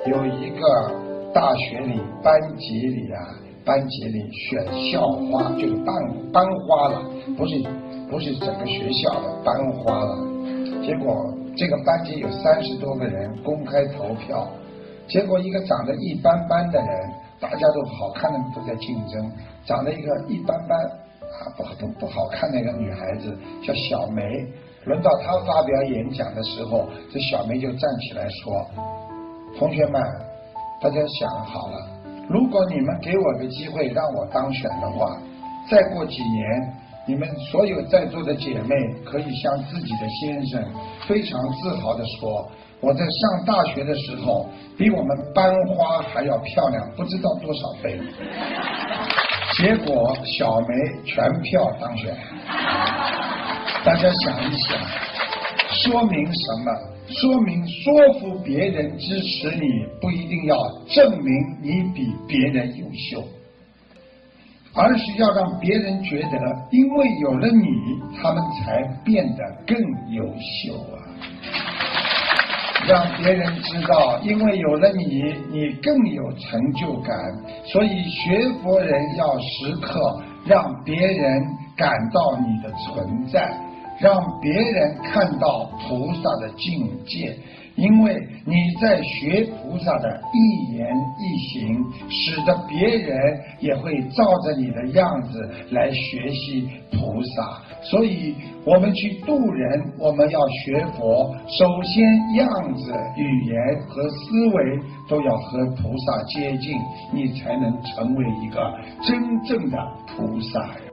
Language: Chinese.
有一个大学里班级里选校花，就是班花了，不是整个学校的班花了。结果这个班级有30多个人公开投票，结果一个长得一般般的人，大家都好看的都在竞争，长得一个一般般不好看的一个女孩子叫小梅，轮到她发表演讲的时候，这小梅就站起来说：同学们，大家想好了，如果你们给我个机会让我当选的话，再过几年，你们所有在座的姐妹可以向自己的先生非常自豪地说，我在上大学的时候比我们班花还要漂亮不知道多少倍。结果小梅全票当选。大家想一想，说明什么？说明说服别人支持你，不一定要证明你比别人优秀，而是要让别人觉得因为有了你，他们才变得更优秀啊。让别人知道因为有了你，你更有成就感。所以学佛人要时刻让别人感到你的存在，让别人看到菩萨的境界。因为你在学菩萨的一言一行，使得别人也会照着你的样子来学习菩萨。所以我们去度人，我们要学佛，首先样子、语言和思维都要和菩萨接近，你才能成为一个真正的菩萨人。